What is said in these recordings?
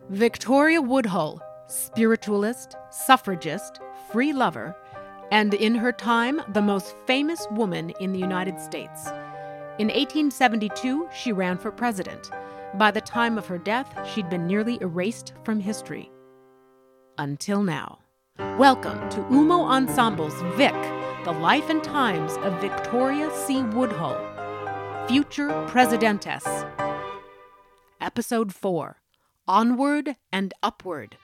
Victoria Woodhull, spiritualist, suffragist, free lover, and in her time, the most famous woman in the United States. In 1872, she ran for president. By the time of her death, she'd been nearly erased from history. Until now. Welcome to Umo Ensemble's Vic, the life and times of Victoria C. Woodhull, future presidentess. Episode 4, Onward and Upward.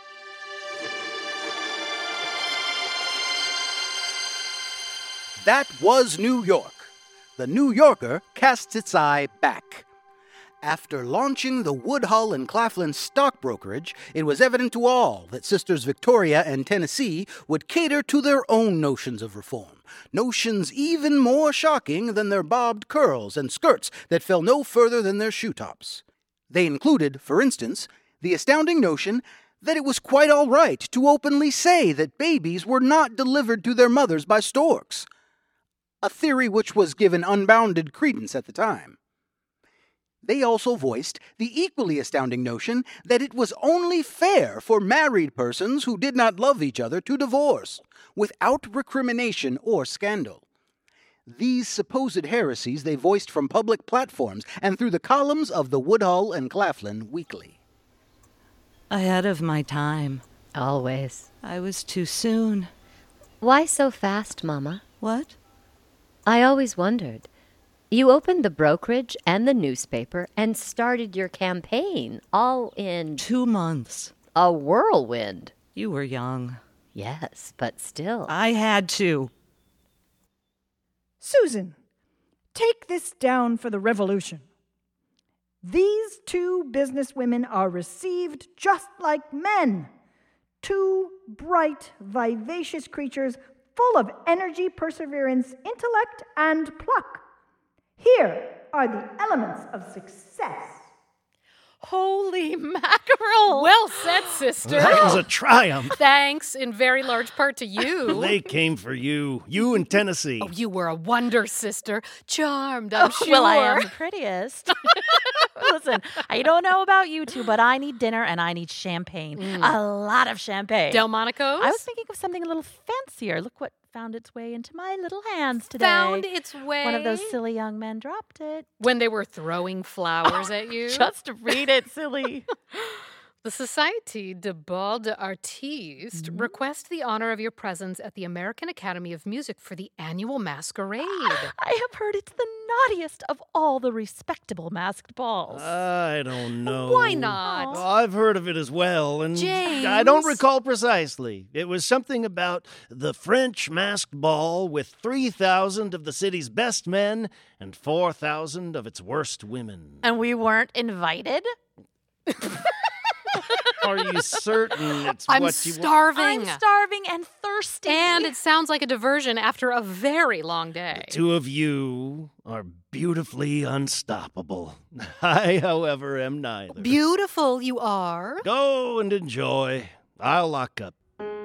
That was New York. The New Yorker casts its eye back. After launching the Woodhull and Claflin stock brokerage, it was evident to all that Sisters Victoria and Tennessee would cater to their own notions of reform, notions even more shocking than their bobbed curls and skirts that fell no further than their shoe tops. They included, for instance, the astounding notion that it was quite all right to openly say that babies were not delivered to their mothers by storks, a theory which was given unbounded credence at the time. They also voiced the equally astounding notion that it was only fair for married persons who did not love each other to divorce, without recrimination or scandal. These supposed heresies they voiced from public platforms and through the columns of the Woodhull and Claflin Weekly. Ahead of my time. Always. I was too soon. Why so fast, Mama? What? I always wondered. You opened the brokerage and the newspaper and started your campaign all in 2 months. A whirlwind. You were young. Yes, but still. I had to. Susan, take this down for the revolution. These two businesswomen are received just like men. Two bright, vivacious creatures full of energy, perseverance, intellect, and pluck. Here are the elements of success. Holy mackerel! Well said, sister. That was a triumph. Thanks in very large part to you. They came for you. You and Tennessee. Oh, you were a wonder, sister. Charmed, I'm sure. Well, I am the prettiest. Listen, I don't know about you two, but I need dinner and I need champagne. A lot of champagne. Delmonico's? I was thinking of something a little fancier. Look what found its way into my little hands today. Found its way? One of those silly young men dropped it. When they were throwing flowers at you? Just read it, silly. The Société de Bal d'Artistes request the honor of your presence at the American Academy of Music for the annual masquerade. I have heard it's the naughtiest of all the respectable masked balls. I don't know. Why not? Well, I've heard of it as well, and James? I don't recall precisely. It was something about the French masked ball with 3,000 of the city's best men and 4,000 of its worst women. And we weren't invited? Are you certain it's I'm what you want? starving. I'm starving and thirsty. And it sounds like a diversion after a very long day. The two of you are beautifully unstoppable. I, however, am neither. Beautiful you are. Go and enjoy. I'll lock up.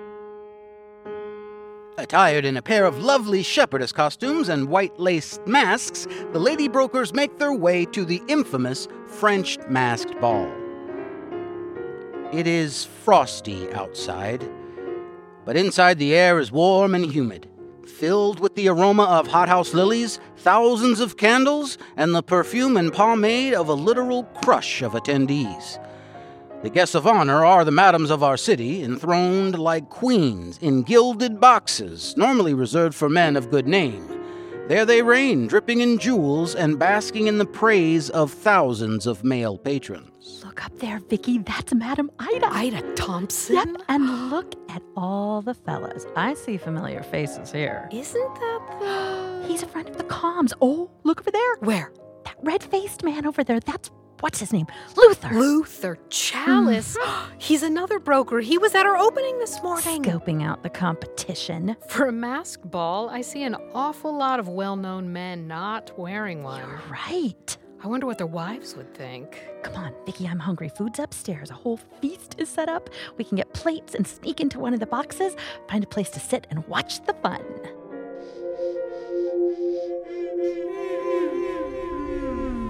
Attired in a pair of lovely shepherdess costumes and white-laced masks, the lady brokers make their way to the infamous French masked ball. It is frosty outside, but inside the air is warm and humid, filled with the aroma of hothouse lilies, thousands of candles, and the perfume and pomade of a literal crush of attendees. The guests of honor are the madams of our city, enthroned like queens in gilded boxes, normally reserved for men of good name. There they reign, dripping in jewels and basking in the praise of thousands of male patrons. Look up there, Vicky. That's Madam Ida. Ida Thompson? Yep, and look at all the fellas. I see familiar faces here. Isn't that He's a friend of the comms. Oh, look over there. Where? That red-faced man over there. That's, what's his name? Luther. Luther Chalice. He's another broker. He was at our opening this morning. Scoping out the competition. For a masked ball, I see an awful lot of well-known men not wearing one. You're right. I wonder what their wives would think. Come on, Vicky, I'm hungry. Food's upstairs. A whole feast is set up. We can get plates and sneak into one of the boxes, find a place to sit and watch the fun.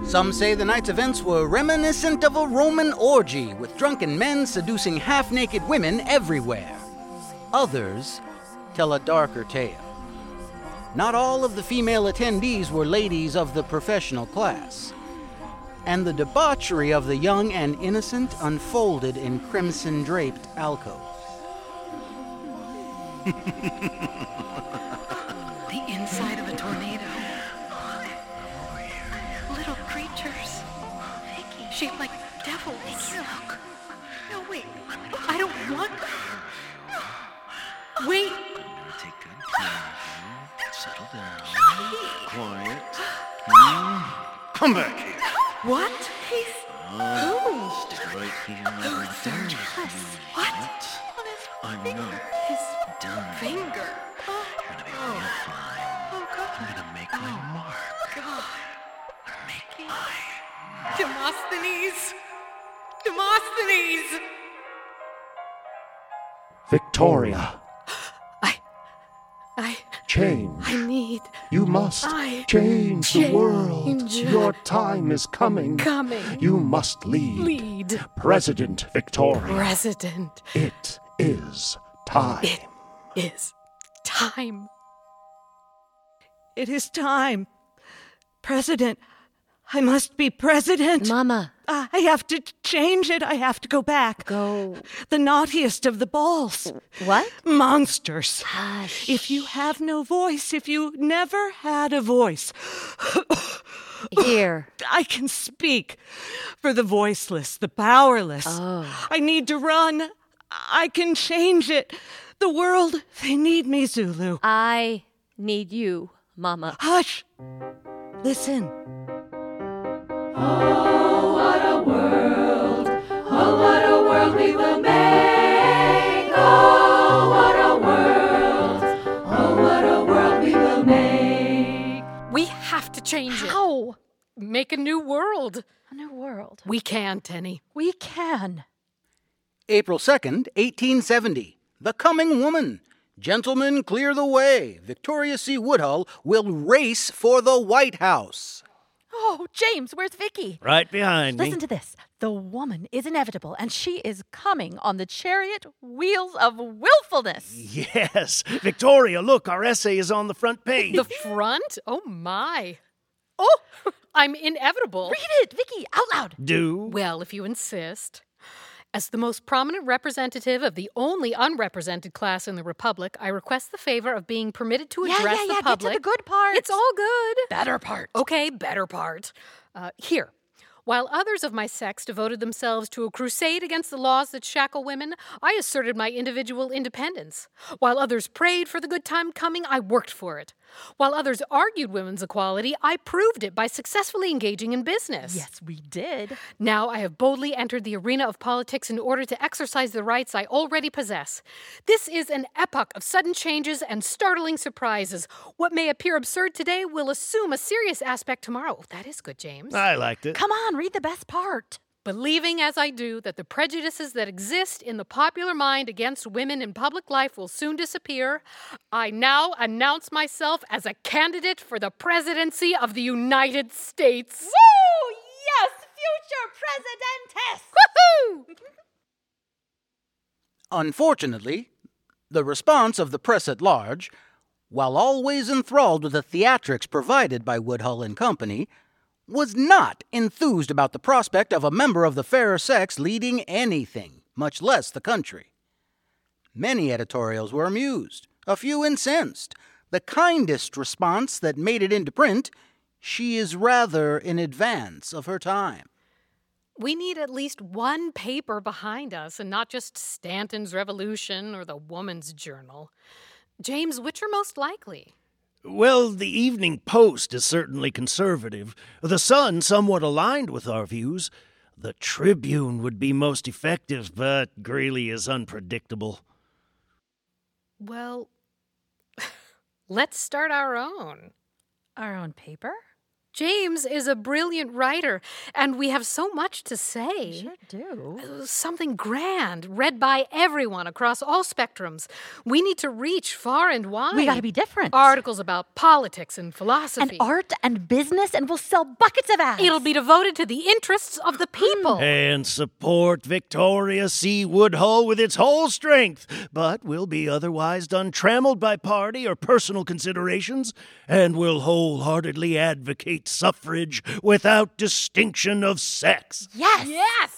Some say the night's events were reminiscent of a Roman orgy, with drunken men seducing half-naked women everywhere. Others tell a darker tale. Not all of the female attendees were ladies of the professional class, and the debauchery of the young and innocent unfolded in crimson-draped alcoves. The inside of a tornado. Little creatures. Shaped like devils. Look. No, wait. I don't want... Wait. Take good care of you. Settle down. Quiet. Come back here. What? He's... Who? Stick right here. Luther. What? I'm not His done. finger. You're gonna be real fine. Oh, God. I'm gonna make my mark. God. Make mine. Demosthenes! Demosthenes! Victoria, I change. need... You must I change the world. change. Your time is coming. Coming. You must lead. Lead. President Victoria. President. It is time. It is time. It is time. President. I must be president. Mama, I have to change it. I have to go back. go. The naughtiest of the balls. What? Monsters. Hush. If you have no voice, if you never had a voice, Here. I can speak for the voiceless, the powerless. Oh. I need to run. I can change it. The world, they need me, Zulu. I need you, Mama. Hush. Listen. We have to change it. How? Make a new world. A new world. We can, Tenny. We can. April 2nd, 1870. The Coming Woman. Gentlemen, clear the way. Victoria C. Woodhull will race for the White House. Oh, James, where's Vicky? Right behind me. Listen to this. The woman is inevitable, and she is coming on the chariot wheels of willfulness. Yes. Victoria, look, our essay is on the front page. The front? Oh, my. Oh, I'm inevitable. Read it, Vicky, out loud. Do? Well, if you insist. As the most prominent representative of the only unrepresented class in the Republic, I request the favor of being permitted to address the Get public. to the good part. It's all good. better part. Okay, better part. Here. While others of my sex devoted themselves to a crusade against the laws that shackle women, I asserted my individual independence. While others prayed for the good time coming, I worked for it. While others argued women's equality, I proved it by successfully engaging in business. Yes, we did. Now I have boldly entered the arena of politics in order to exercise the rights I already possess. This is an epoch of sudden changes and startling surprises. What may appear absurd today will assume a serious aspect tomorrow. That is good, James. I liked it. Come on, read the best part. Believing as I do that the prejudices that exist in the popular mind against women in public life will soon disappear, I now announce myself as a candidate for the presidency of the United States. Woo! Yes, future presidentess! Woohoo! Unfortunately, the response of the press at large, while always enthralled with the theatrics provided by Woodhull and Company, was not enthused about the prospect of a member of the fairer sex leading anything, much less the country. Many editorials were amused, a few incensed. The kindest response that made it into print, she is rather in advance of her time. We need at least one paper behind us and not just Stanton's Revolution or the Woman's Journal. James, which are most likely? Well, the Evening Post is certainly conservative. The Sun somewhat aligned with our views. The Tribune would be most effective, but Greeley is unpredictable. Well, let's start our own. Our own paper? James is a brilliant writer, and we have so much to say. Sure do. Something grand, read by everyone across all spectrums. We need to reach far and wide. We gotta be different. Articles about politics and philosophy. And art and business, and we'll sell buckets of ads. It'll be devoted to the interests of the people. And support Victoria C. Woodhull with its whole strength, but will be otherwise untrammeled by party or personal considerations, and will wholeheartedly advocate suffrage without distinction of sex. Yes!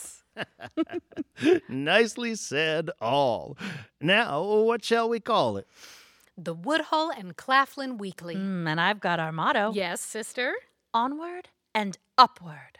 Yes! Nicely said, all. Now, what shall we call it? The Woodhull and Claflin Weekly. And I've got our motto. Yes, sister? Onward and upward.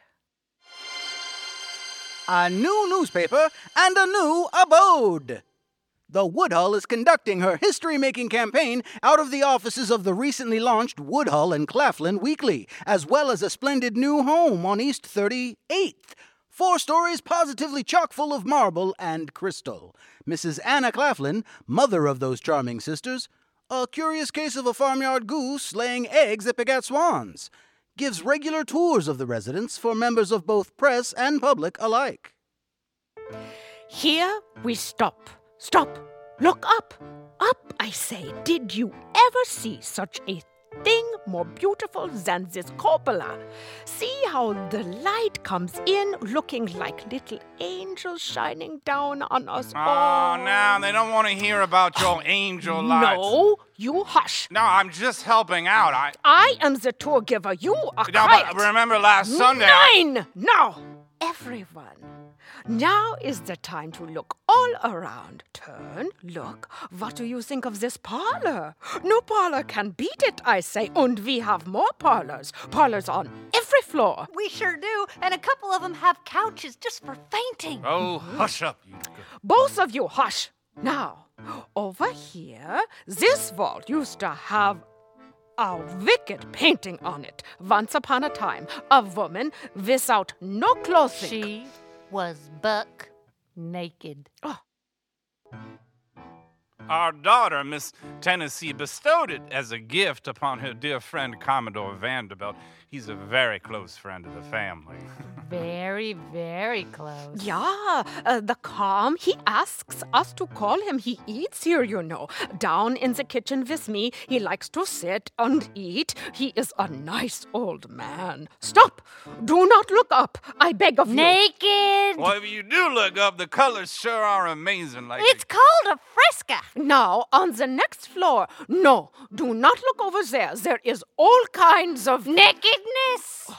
A new newspaper and a new abode. The Woodhull is conducting her history-making campaign out of the offices of the recently launched Woodhull and Claflin Weekly, as well as a splendid new home on East 38th. 4 stories positively chock full of marble and crystal. Mrs. Anna Claflin, mother of those charming sisters, a curious case of a farmyard goose laying eggs that begat swans, gives regular tours of the residence for members of both press and public alike. Here we stop. Stop. Look up. Up, I say. Did you ever see such a thing more beautiful than this cupola? See how the light comes in looking like little angels shining down on us all. Oh, now they don't want to hear about your angel lights. No, you hush. No, I'm just helping out. I am the tour giver. You are No, quiet. but remember last Sunday... Nine! Now, everyone. Now is the time to look all around. Turn, look. What do you think of this parlor? No parlor can beat it, I say. And we have more parlors. Parlors on every floor. We sure do, and a couple of them have couches just for fainting. Oh, hush up, you. Both of you, hush. Now, over here, this wall used to have a wicked painting on it. Once upon a time, a woman without no clothing. She was buck naked. Our daughter, Miss Tennessee, bestowed it as a gift upon her dear friend Commodore Vanderbilt. He's a very close friend of the family. Very, very close. Yeah, the calm. He asks us to call him. He eats here, you know. Down in the kitchen with me. He likes to sit and eat. He is a nice old man. Stop! Do not look up. I beg of you. Naked! Well, if you do look up, the colors sure are amazing. Like It's called a fresca. Now, on the next floor. No, do not look over there. There is all kinds of Nakedness!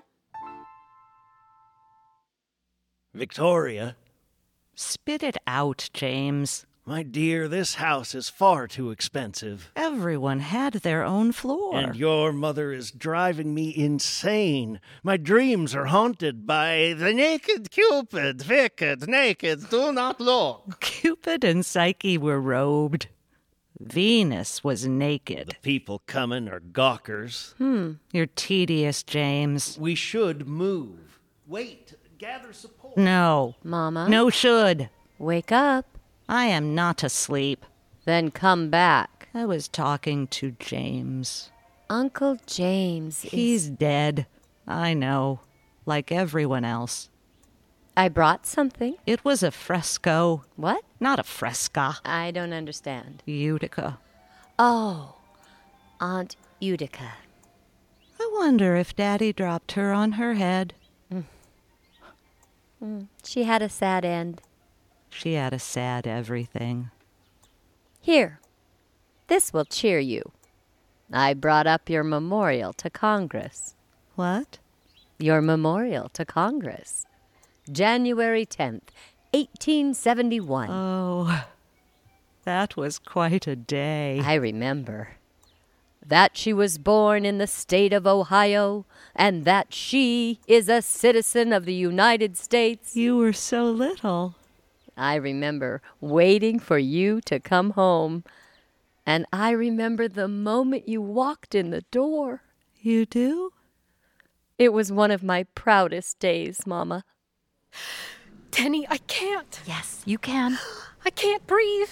Victoria, Spit it out, James. my dear, this house is far too expensive. Everyone had their own floor. And your mother is driving me insane. My dreams are haunted by the naked Cupid. Wicked, naked, do not look. Cupid and Psyche were robed. Venus was naked. People coming are gawkers. You're tedious, James. We should move. Wait, gather support. No. Mama? No should. Wake up. I am not asleep. Then come back. I was talking to James. Uncle James He's dead. I know. Like everyone else. I brought something. It was a fresco. What? Not a fresca. I don't understand. Utica. Oh, Aunt Utica. I wonder if Daddy dropped her on her head. She had a sad end. She had a sad everything. Here, this will cheer you. I brought up your memorial to Congress. What? Your memorial to Congress. January 10th, 1871. Oh, that was quite a day. I remember. That she was born in the state of Ohio, and that she is a citizen of the United States. You were so little. I remember waiting for you to come home. And I remember the moment you walked in the door. You do? It was one of my proudest days, Mama. Tenny, I can't. Yes, you can. I can't breathe.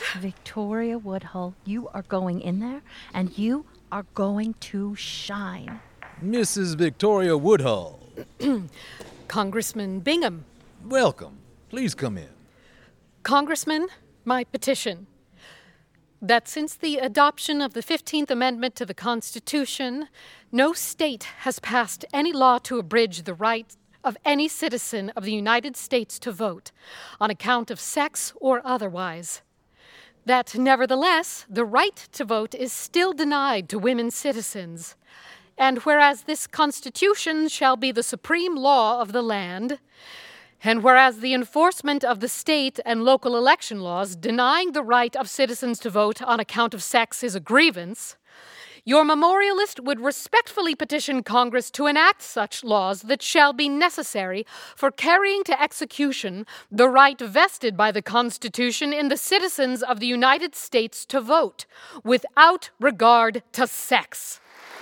Victoria Woodhull, you are going in there, and you are going to shine. Mrs. Victoria Woodhull. Congressman Bingham. Welcome. Please come in. Congressman, my petition. That since the adoption of the 15th Amendment to the Constitution, no state has passed any law to abridge the right of any citizen of the United States to vote, on account of sex or otherwise. That nevertheless, the right to vote is still denied to women citizens. And whereas this Constitution shall be the supreme law of the land, and whereas the enforcement of the state and local election laws denying the right of citizens to vote on account of sex is a grievance, your memorialist would respectfully petition Congress to enact such laws that shall be necessary for carrying to execution the right vested by the Constitution in the citizens of the United States to vote, without regard to sex.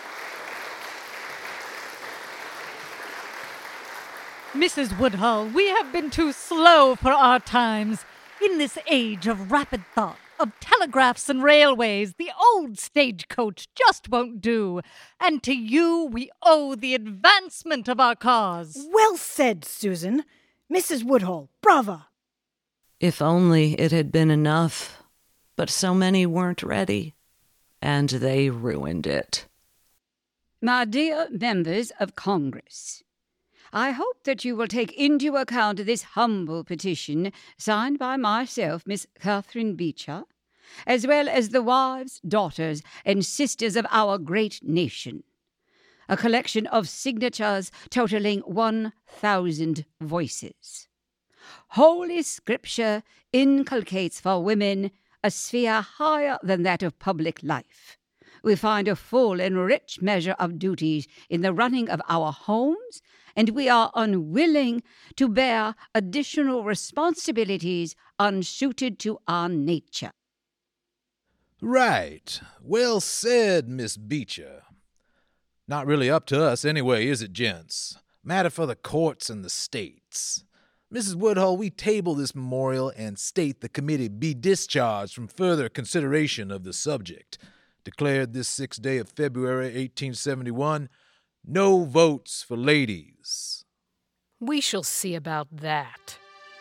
Mrs. Woodhull, we have been too slow for our times. In this age of rapid thought, of telegraphs and railways, the old stagecoach just won't do. And to you we owe the advancement of our cause. Well said, Susan. Mrs. Woodhull, brava. If only it had been enough. But so many weren't ready, and they ruined it. My dear members of Congress, I hope that you will take into account this humble petition signed by myself, Miss Catherine Beecher, as well as the wives, daughters, and sisters of our great nation. A collection of signatures totaling 1,000 voices. Holy Scripture inculcates for women a sphere higher than that of public life. We find a full and rich measure of duties in the running of our homes, and we are unwilling to bear additional responsibilities unsuited to our nature. Right. Well said, Miss Beecher. Not really up to us anyway, is it, gents? Matter for the courts and the states. Mrs. Woodhull, we table this memorial and state the committee be discharged from further consideration of the subject. Declared this 6th day of February, 1871, no votes for ladies. We shall see about that.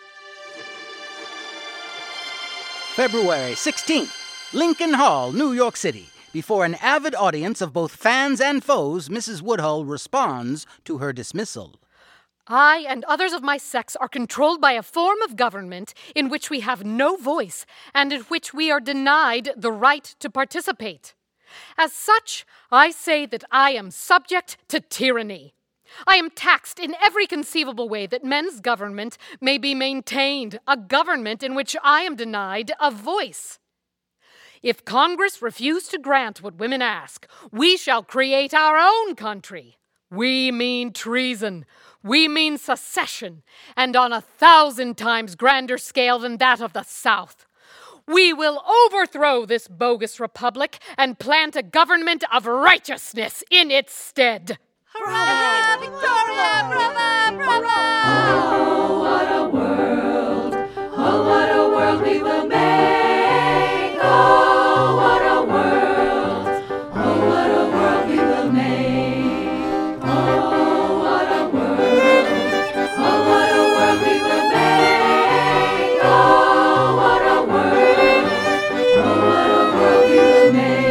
February 16th, Lincoln Hall, New York City. Before an avid audience of both fans and foes, Mrs. Woodhull responds to her dismissal. I and others of my sex are controlled by a form of government in which we have no voice and in which we are denied the right to participate. As such, I say that I am subject to tyranny. I am taxed in every conceivable way that men's government may be maintained, a government in which I am denied a voice. If Congress refuse to grant what women ask, we shall create our own country. We mean treason. We mean secession, and on 1,000 times grander scale than that of the South. We will overthrow this bogus republic and plant a government of righteousness in its stead. Hurrah! Victoria! Brava! Brava! Oh, what a world! Oh, what a world we will make! Oh, what a world! Oh, what a world we will make! Oh, what a world! Oh, what a world we will make! Oh, what a world! Oh, what a world we will make!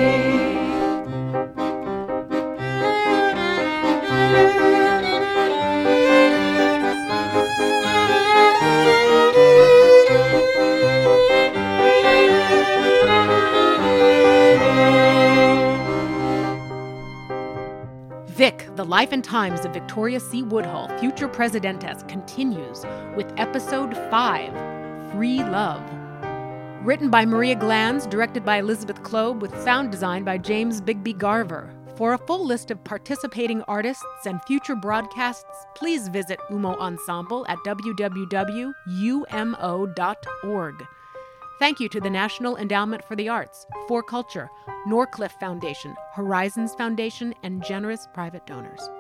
Vic, The Life and Times of Victoria C. Woodhull, Future Presidentess, continues with Episode 5, Free Love. Written by Maria Glanz, directed by Elizabeth Kloeb, with sound design by James Bigby Garver. For a full list of participating artists and future broadcasts, please visit Umo Ensemble at www.umo.org. Thank you to the National Endowment for the Arts, For Culture, Norcliffe Foundation, Horizons Foundation, and generous private donors.